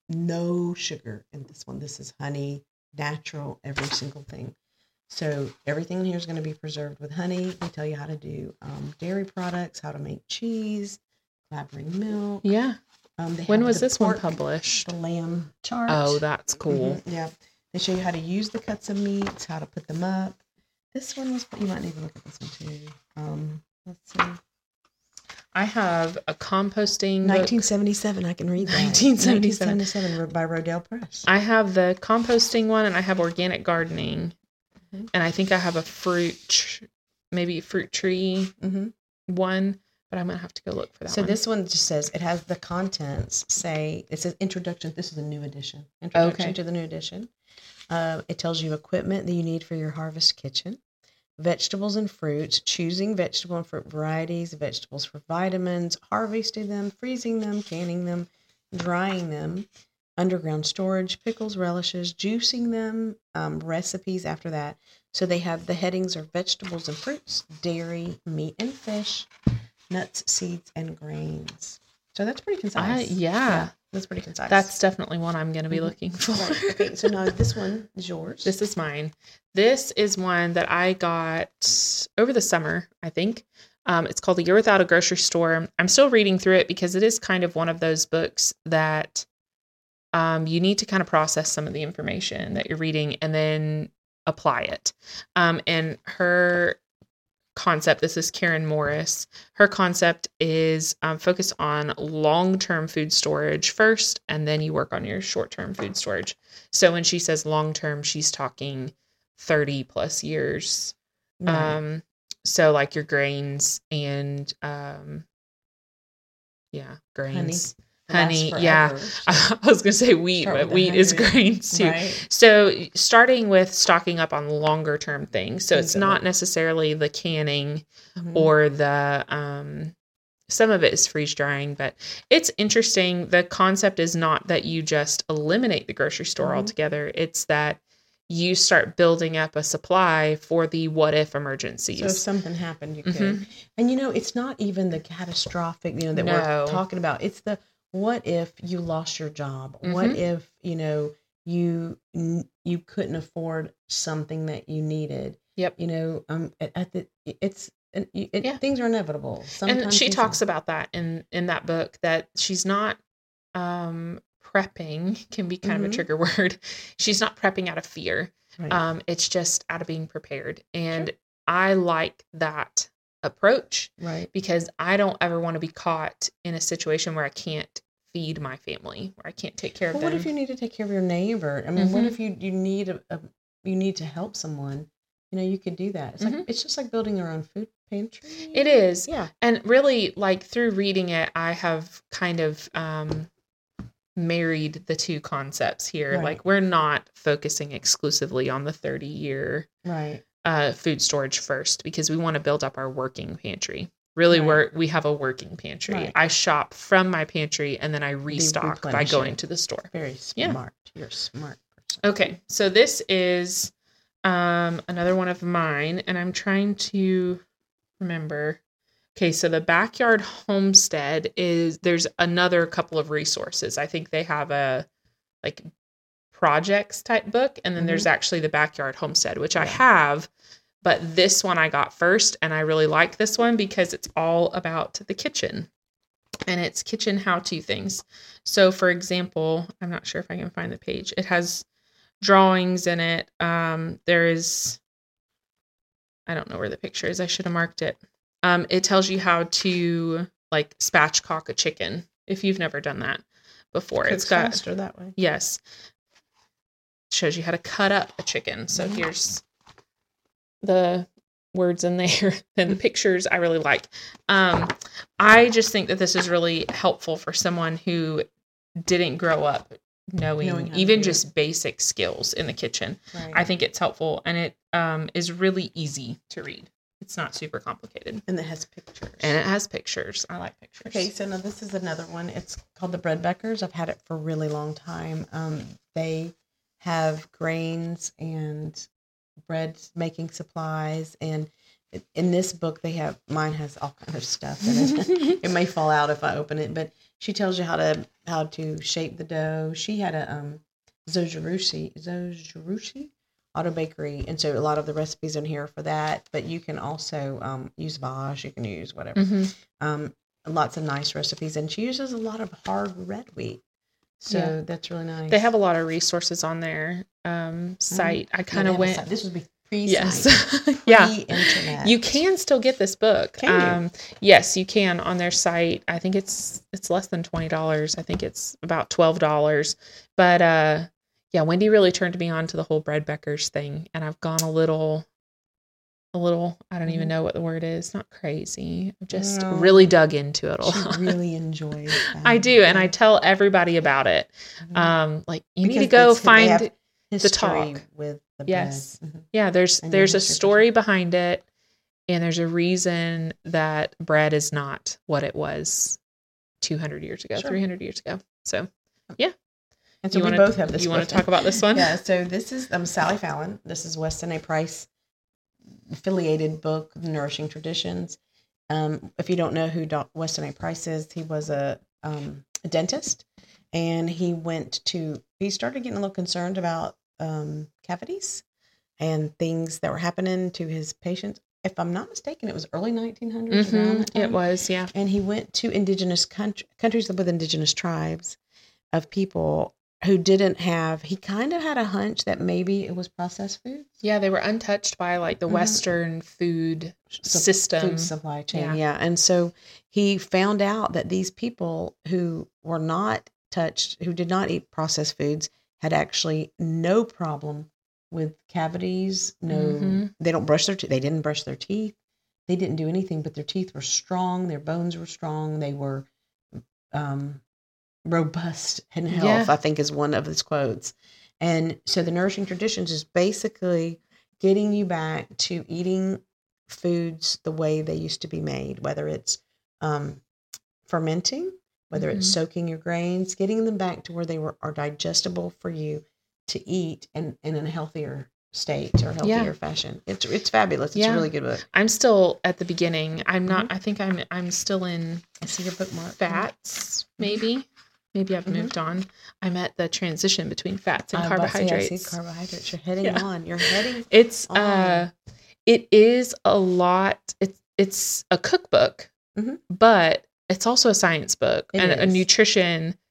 No sugar in this one. This is honey, natural, every single thing. So everything in here is going to be preserved with honey. We tell you how to do um, dairy products, how to make cheese, clabbery milk. Yeah. Um, they When have was the this one pork, published? The lamb chart. Oh, that's cool. Mhm, yeah. They show you how to use the cuts of meats, how to put them up. This one was, you might need to look at this one too. Um, let's see. I have a composting book. nineteen seventy-seven, I can read that. nineteen seventy-seven. nineteen seventy-seven by Rodale Press. I have the composting one, and I have organic gardening, Mhm. and I think I have a fruit, tr- maybe fruit tree Mm-hmm. one, but I'm gonna have to go look for that. So one. this one just says, it has the contents say, it says introduction. This is a new edition. Introduction Okay. to the new edition. Uh, it tells you equipment that you need for your harvest kitchen, vegetables and fruits, choosing vegetable and fruit varieties, vegetables for vitamins, harvesting them, freezing them, canning them, drying them, underground storage, pickles, relishes, juicing them, um, recipes after that. So they have the headings are vegetables and fruits, dairy, meat and fish, nuts, seeds, and grains. So that's pretty concise. I- yeah. that's pretty concise. That's definitely one I'm gonna be Mhm. looking for. right. Okay, so now this one is yours. This is mine. This is one that I got over the summer, I think. Um, it's called The Year Without a Grocery Store. I'm still reading through it because it is kind of one of those books that um, you need to kind of process some of the information that you're reading and then apply it. Um, and her concept, this is Karen Morris, her concept is um, focused on long-term food storage first, and then you work on your short-term food storage. So when she says long-term, she's talking thirty plus years. Right. Um, so like your grains and, um, yeah, grains, honey. Lasts Yeah. forever, I was going to say wheat, Start but with the wheat is honey. grains too. Right. So starting with stocking up on longer term things. So Things it's that not work. necessarily the canning Mhm. or the, um, some of it is freeze drying, but it's interesting. The concept is not that you just eliminate the grocery store Mhm. altogether. It's that you start building up a supply for the what if emergencies. So if something happened, you could. Mhm. And you know, it's not even the catastrophic, you know, that No. we're talking about. It's the what if you lost your job? What Mhm. if, you know, you you couldn't afford something that you needed? Yep. You know, um, at, at the it's it, it, Yeah. things are inevitable. Sometimes And she things talks are- about that in in that book, that she's not um prepping can be kind Mhm. of a trigger word. She's not prepping out of fear. Right. Um, it's just out of being prepared. And Sure. I like that approach Right. because I don't ever want to be caught in a situation where I can't feed my family, where I can't take care Well, of what them. if you need to take care of your neighbor? I mean, what Mhm. if you, you need a, a you need to help someone? You know, you could do that. It's Mhm. like it's just like building your own food pantry. It is. Yeah. And really, like through reading it, I have kind of um, married the two concepts here. Right. Like, we're not focusing exclusively on the thirty year Right. uh, food storage first because we want to build up our working pantry. Really, Right. we're, we have a working pantry. Right. I shop from my pantry and then I restock by replenish going it. to the store. Very Yeah. smart. You're a smart person. Okay, so this is um, another one of mine, and I'm trying to remember. Okay, so the Backyard Homestead is, there's another couple of resources. I think they have a like projects type book, and then Mhm. there's actually the Backyard Homestead, which I Yeah. have, but this one I got first, and I really like this one because it's all about the kitchen. And it's kitchen how-to things. So, for example, I'm not sure if I can find the page. It has drawings in it. Um, there is, I don't know where the picture is. I should have marked it. Um, it tells you how to like spatchcock a chicken if you've never done that before. Cooks It's got faster that way. yes, shows you how to cut up a chicken. So Mhm. here's the words in there and the pictures I really like. Um, I just think that this is really helpful for someone who didn't grow up knowing, Knowing how to even do it. just basic skills in the kitchen. Right. I think it's helpful, and it um, is really easy to read. It's not super complicated. and it has pictures. And it has pictures. I like pictures. Okay, so now this is another one. It's called the Breadbeckers. I've had it for a really long time. Um, they have grains and bread making supplies, and in this book they have, mine has all kind of stuff in it. It may fall out if I open it, but she tells you how to how to shape the dough. She had a um Zojirushi Zojirushi auto bakery, and so a lot of the recipes in here are for that. But you can also um, use Bosch. You can use whatever. Mhm. Um, lots of nice recipes, and she uses a lot of hard red wheat, so Yeah. that's really nice. They have a lot of resources on their um, site. I kind of went. This would be pre Yes. Yeah. internet. You can still get this book. Can you? Um, yes, you can on their site. I think it's it's less than twenty dollars. I think it's about twelve dollars. But uh, yeah, Wendy really turned me on to the whole Breadbeckers thing, and I've gone a little, a little. I don't even Mhm. know what the word is. Not crazy. I've just No. really dug into it a She lot. really enjoys that. I do, and I tell everybody about it. Mhm. Um, like you need to Because go it's- they find. have history talk. with the Yes. bread. Mhm. Yeah, there's And your there's a history for story sure. behind it, and there's a reason that bread is not what it was two hundred years ago, Sure. three hundred years ago. So, And so you we wanna, both have this. You want book. to talk about this one? Yeah. So this is um, Sally Fallon. This is Weston A. Price affiliated book, Nourishing Traditions. Um, if you don't know who Doc Weston A. Price is, he was a, um, a dentist, and he went to. He started getting a little concerned about um, cavities and things that were happening to his patients. If I'm not mistaken, it was early nineteen hundreds. Around hmm that time. It was, yeah. And he went to indigenous country, countries with indigenous tribes of people who didn't have, he kind of had a hunch that maybe it was processed foods. Yeah, they were untouched by like the Mhm. Western food Sup- system. Food supply chain. Yeah. Yeah. And so he found out that these people who were not touched, who did not eat processed foods, had actually no problem with cavities. No, Mhm. they don't brush their teeth. They didn't brush their teeth. They didn't do anything, but their teeth were strong. Their bones were strong. They were, um, robust in health, Yeah. I think is one of his quotes. And so the Nourishing Traditions is basically getting you back to eating foods the way they used to be made, whether it's um, fermenting, whether it's Mhm. soaking your grains, getting them back to where they were are digestible for you to eat and, and in a healthier state or healthier Yeah. fashion. It's it's fabulous. It's Yeah. a really good book. I'm still at the beginning. I'm not. I think I'm. I'm still in I see your bookmark. fats. Maybe. Maybe I've Mhm. moved on. I'm at the transition between fats and I was about to say, I carbohydrates. see carbohydrates. You're heading Yeah. on. You're heading It's on. uh it is a lot. It's it's a cookbook, Mhm. but it's also a science book It and a is. nutrition.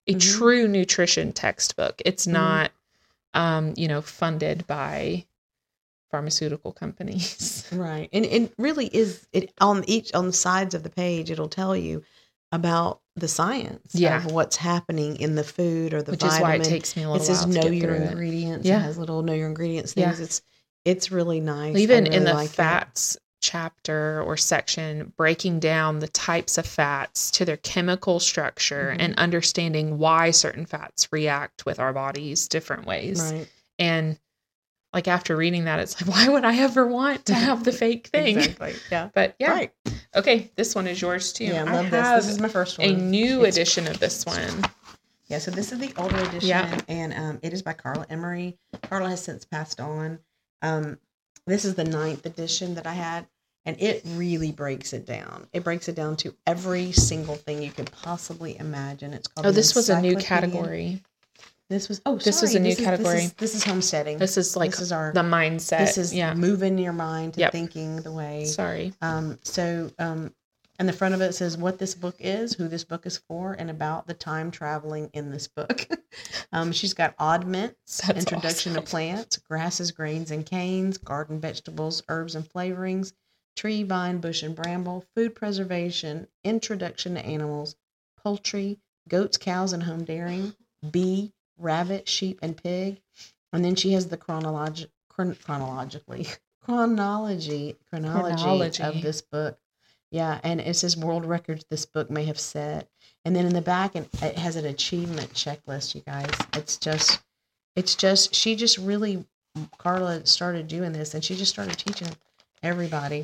a Mhm. true nutrition textbook. It's Mhm. not, um, you know, funded by pharmaceutical companies. Right. And it really is it on each on the sides of the page it'll tell you about the science Yeah. of what's happening in the food or the Which vitamin. is why it takes me a It little says while to know get your through it. ingredients. Yeah. It has little know your ingredients Yeah. things. It's it's really nice. Even I really in the like it. fats chapter or section, breaking down the types of fats to their chemical structure Mhm. and understanding why certain fats react with our bodies different ways. Right. And like after reading that, it's like, why would I ever want to have the fake thing? Exactly. Yeah. But yeah. Right. Okay, this one is yours too. Yeah, I I love this. have This is my first one. a new It's- edition of this one. Yeah, so this is the older edition, Yeah. and um, it is by Carla Emery. Carla has since passed on. Um, this is the ninth edition that I had, and it really breaks it down. It breaks it down to every single thing you could possibly imagine. It's called. Oh, the this was a new Encyclopedia. category. This was oh, This was sorry. a new This is- category. This is, this is homesteading. This is like this is our the mindset. this is yeah. moving your mind to Yep. thinking the way. Sorry. Um, so, um, and the front of it says what this book is, who this book is for, and about the time traveling in this book. um, she's got oddments, That's introduction awesome. to plants, grasses, grains, and canes, garden vegetables, herbs and flavorings, tree, vine, bush, and bramble, food preservation, introduction to animals, poultry, goats, cows, and home dairying, bee, rabbit, sheep, and pig. And then she has the chronologi- chron- chronologically chronology chronology Chronology. of this book. Yeah, and it says world records this book may have set. And then in the back, and it has an achievement checklist, you guys. It's just, it's just, she just really, Carla started doing this, and she just started teaching everybody.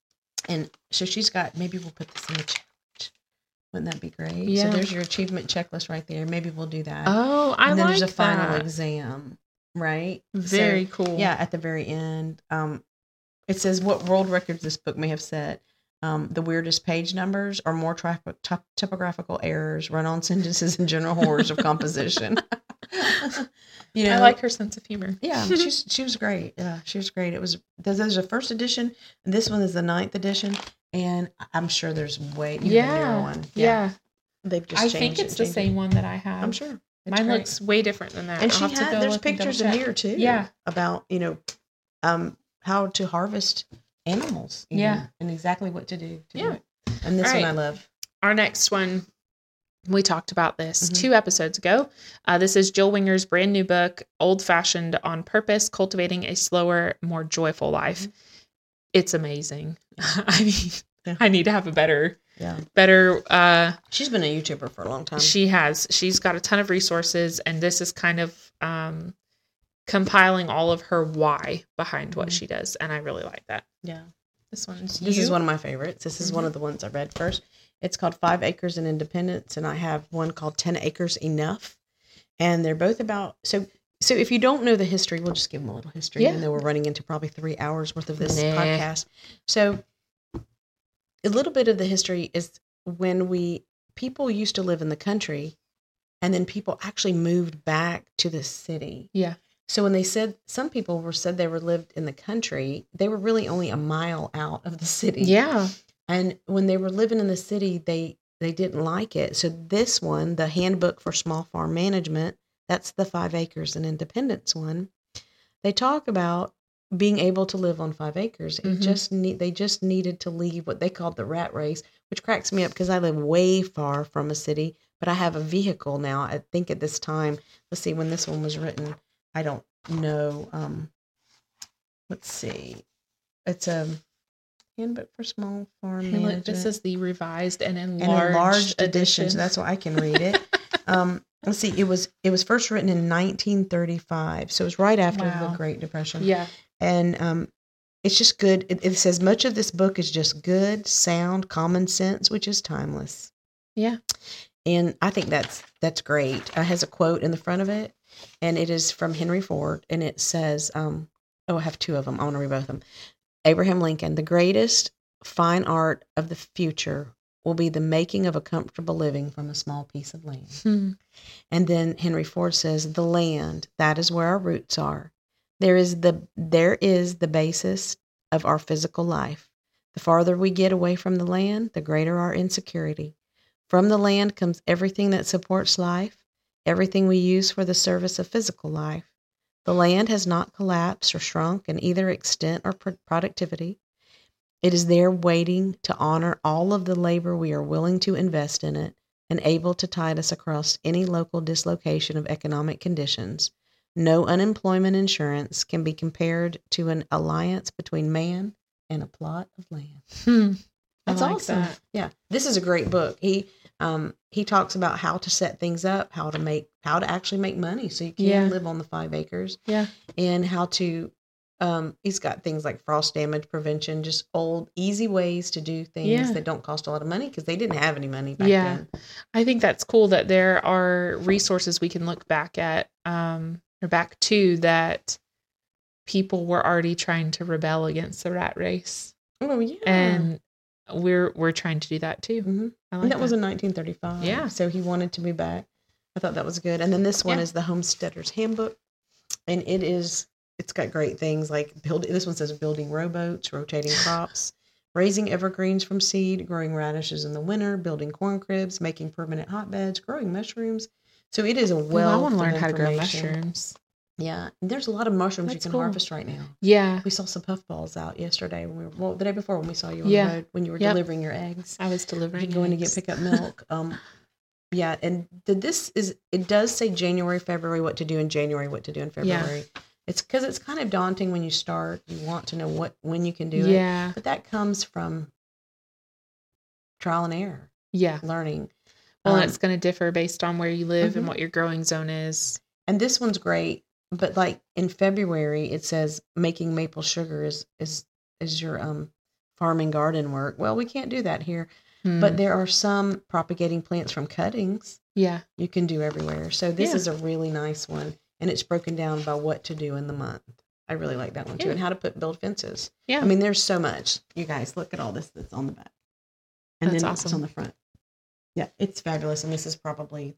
And so she's got, maybe we'll put this in the challenge. Wouldn't that be great? Yeah. So there's your achievement checklist right there. Maybe we'll do that. Oh, I and then like there's a final that. exam, right? Very So, cool. yeah, at the very end, um, it says what world records this book may have set. Um, the weirdest page numbers or more tra- top- typographical errors, run-on sentences, and general horrors of composition. you know, I like her sense of humor. yeah, she's she was great. Yeah, she was great. It was there's, there's a first edition, and this one is the ninth edition, and I'm sure there's way you have a newer Yeah. one. Yeah. They've just I changed think it, it's the changed it. same one that I have. I'm sure. It's Mine great. looks way different than that. And I'll she have to had go there's look and pictures in double check. here too. Yeah. About you know, um, how to harvest animals. even, Yeah. and exactly what to do. To Yeah. do it. And this All one right. I love. Our next one, we talked about this Mhm. two episodes ago. Uh, this is Jill Winger's brand new book, Old Fashioned on Purpose, Cultivating a Slower, More Joyful Life. Mhm. It's amazing. I mean, Yeah. I need to have a better, Yeah, better, uh, she's been a YouTuber for a long time. she has, she's got a ton of resources, and this is kind of, um, compiling all of her why behind what Mhm. she does. And I really like that. yeah, This one's this you. is one of my favorites. This is one Mhm. of the ones I read first. It's called Five Acres in Independence, and I have one called Ten Acres Enough, and they're both about so. So if you don't know the history, we'll just give them a little history, Yeah. even though we're running into probably three hours worth of this Nah. podcast. So a little bit of the history is when we people used to live in the country, and then people actually moved back to the city. Yeah. So when they said some people were said they were lived in the country, they were really only a mile out of the city. Yeah. And when they were living in the city, they they didn't like it. So this one, the Handbook for Small Farm Management, that's the Five Acres and Independence one. They talk about being able to live on five acres. It Mhm. just need they just needed to leave what they called the rat race, which cracks me up because I live way far from a city, but I have a vehicle now. I think at this time, let's see when this one was written. I don't know. Um, let's see. It's a Handbook for Small Farm Hey, Management. look, this is the revised and an enlarged, enlarged edition, edition. so that's why I can read it. um, let's see. It was it was first written in nineteen thirty-five, so it was right after Wow. the Great Depression. Yeah. And um, it's just good. It, it says much of this book is just good, sound, common sense, which is timeless. Yeah. And I think that's that's great. It has a quote in the front of it, and it is from Henry Ford, and it says, um, "Oh, I have two of them. I want to read both of them." Abraham Lincoln: "The greatest fine art of the future will be the making of a comfortable living from a small piece of land." Hmm. And then Henry Ford says, "The land, that is where our roots are. There is the there is the basis of our physical life. The farther we get away from the land, the greater our insecurity. From the land comes everything that supports life. everything we use for the service of physical life. The land has not collapsed or shrunk in either extent or pr- productivity. It is there waiting to honor all of the labor we are willing to invest in it and able to tide us across any local dislocation of economic conditions. No unemployment insurance can be compared to an alliance between man and a plot of land. Hmm. That's like awesome. that. Yeah, this is a great book. He um, he talks about how to set things up, how to make, how to actually make money so you can Yeah. live on the five acres, Yeah. and how to. Um, he's got things like frost damage prevention, just old, easy ways to do things Yeah. that don't cost a lot of money because they didn't have any money back Yeah. then. I think that's cool that there are resources we can look back at, um, or back to, that people were already trying to rebel against the rat race. Oh yeah, And we're we're trying to do that too. hmm I like and that. that was in nineteen thirty-five. Yeah. So he wanted to be back. I thought that was good. And then this one Yeah. is the Homesteader's Handbook. And it is, it's got great things like building, this one says building rowboats, rotating crops, raising evergreens from seed, growing radishes in the winter, building corn cribs, making permanent hotbeds, growing mushrooms. So it is a Ooh, wealth I want to of learn how to grow information. mushrooms. Yeah. And there's a lot of mushrooms That's you can cool. harvest right now. Yeah. We saw some puffballs out yesterday when we were, well, the day before when we saw you on Yeah. the road, when you were Yep. delivering your eggs. I was delivering Going to get eggs. pick up milk. Um, yeah, and the, this is it does say January, February, what to do in January, what to do in Yeah. February. It's because it's kind of daunting when you start. You want to know what when you can do it, Yeah. but that comes from trial and error, Yeah. learning. Well, Um, and it's going to differ based on where you live Mhm. and what your growing zone is. and this one's great, but like in February, it says making maple sugar is is is your um farm and garden work. Well, we can't do that here, Hmm. but there are some propagating plants from cuttings Yeah. you can do everywhere. So this Yeah. is a really nice one, and it's broken down by what to do in the month. I really like that one too, Yeah. and how to put build fences. Yeah. I mean, there's so much. You guys, look at all this that's on the back, and That's then it's awesome. on the front. Yeah, it's fabulous, and this is probably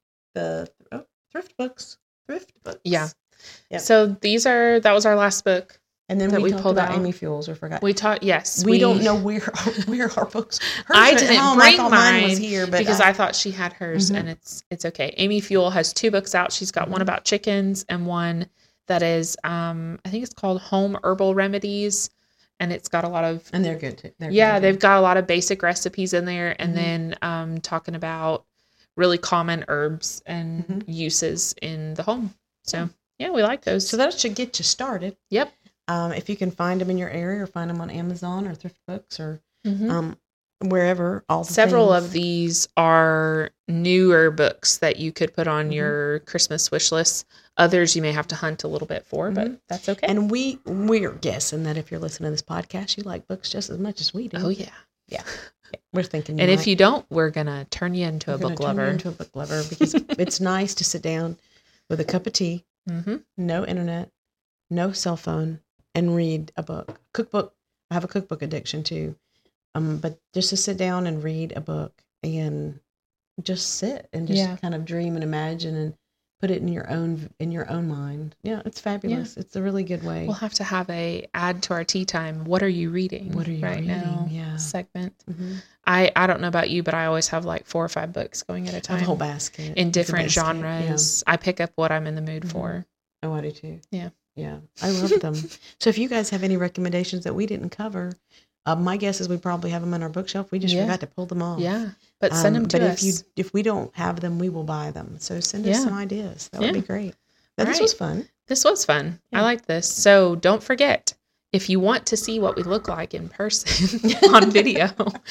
the oh, thrift books. Thrift books. Yeah. Yep. So these are, that was our last book. And then that we, we talked pulled about out. Amy Fuels. We forgot. We taught, yes. we, don't know where where our books. Hers I are at didn't home. bring I thought mine was here, but because I, I, thought she had hers, Mhm. and it's it's okay. Amy Fuel has two books out. She's got one Mhm. about chickens and one that is, um, I think it's called Home Herbal Remedies, and it's got a lot of and they're good too. They're yeah, good they've too. got a lot of basic recipes in there, and Mhm. then um, talking about really common herbs and Mhm. uses in the home. So yeah, we like those. So that should get you started. Yep. Um, if you can find them in your area, or find them on Amazon or Thrift Books or Mhm. um, wherever. All the Several things. of these are newer books that you could put on Mhm. your Christmas wish list. Others you may have to hunt a little bit for, but Mhm. that's okay. And we we're guessing that if you're listening to this podcast, you like books just as much as we do. oh yeah. yeah. We're thinking. You And if might. you don't, we're gonna turn you into We're a gonna book turn you lover. into a book lover because it's nice to sit down with a cup of tea, hmm no internet, no cell phone, and read a book. Cookbook. I have a cookbook addiction too. Um, but just to sit down and read a book and just sit and just Yeah. kind of dream and imagine and put it in your own in your own mind. Yeah, it's fabulous. It's a really good way. We'll have to have a add to our tea time. What are you reading? What are you right reading? now? Yeah. Segment. Mhm. I I don't know about you, but I always have like four or five books going at a I have time a whole basket in It's a different basket, genres. I pick up what I'm in the mood Mhm. for. Yeah. Oh, I do too. Yeah. Yeah, I love them. So if you guys have any recommendations that we didn't cover, uh, my guess is we probably have them on our bookshelf. We just Yeah. forgot to pull them off. Yeah, but send Um, them to but us. if you if we don't have them, we will buy them. So send us Yeah. some ideas. That Yeah. would be great. But this Right. was fun. This was fun. I Yeah. like this. So don't forget, if you want to see what we look like in person on video,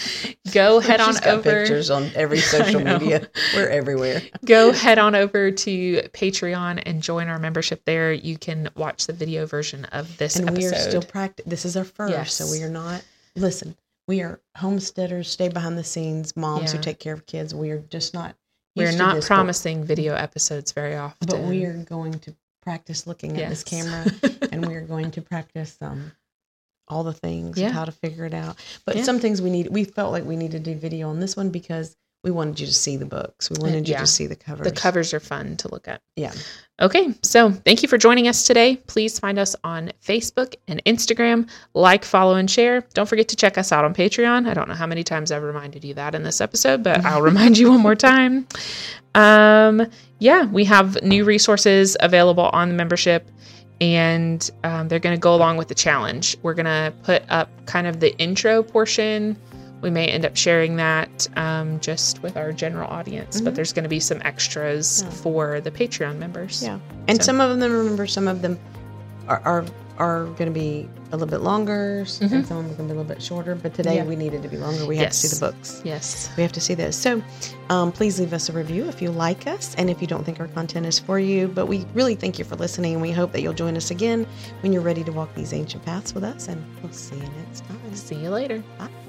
go head on She's got over. pictures on every social know. media. We're everywhere. Go head on over to Patreon and join our membership there. You can watch the video version of this And we episode. are still practice. This is our first, Yes. so we are not. Listen, we are homesteaders, stay behind the scenes, moms who Yeah. take care of kids. We are just not. We're used to not this, but- promising video episodes very often. but we are going to practice looking at this Yes. camera, and we are going to practice um all the things Yeah. and how to figure it out. But Yeah. some things we need. We felt like we needed to do video on this one because we wanted you to see the books. We wanted you Yeah. to see the covers. The covers are fun to look at. Yeah. Okay, so thank you for joining us today. Please find us on Facebook and Instagram. Like, follow, and share. Don't forget to check us out on Patreon. I don't know how many times I've reminded you that in this episode, but I'll remind you one more time. Um, yeah, we have new resources available on the membership, and um, they're going to go along with the challenge. We're going to put up kind of the intro portion. We may end up sharing that um, just with our general audience, Mm-hmm. but there's going to be some extras Yeah. for the Patreon members. Yeah. And So- some of them, remember, some of them are are, are going to be a little bit longer, s- Mhm. and some of them are going to be a little bit shorter. But today Yeah. we needed to be longer. We have to see Yes. the books. Yes. We have to see this. So um, please leave us a review if you like us and if you don't think our content is for you. But we really thank you for listening, and we hope that you'll join us again when you're ready to walk these ancient paths with us. And we'll see you next time. See you later. Bye.